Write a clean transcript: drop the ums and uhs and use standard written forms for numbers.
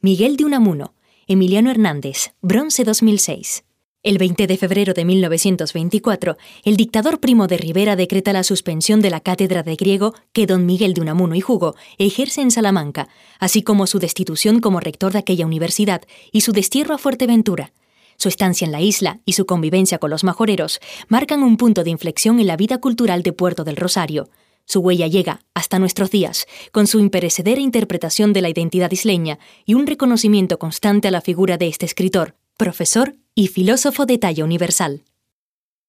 Miguel de Unamuno, Emiliano Hernández, bronce 2006. El 20 de febrero de 1924, el dictador Primo de Rivera decreta la suspensión de la cátedra de griego que don Miguel de Unamuno y Hugo ejerce en Salamanca, así como su destitución como rector de aquella universidad y su destierro a Fuerteventura. Su estancia en la isla y su convivencia con los majoreros marcan un punto de inflexión en la vida cultural de Puerto del Rosario. Su huella llega hasta nuestros días, con su imperecedera interpretación de la identidad isleña y un reconocimiento constante a la figura de este escritor, profesor y filósofo de talla universal.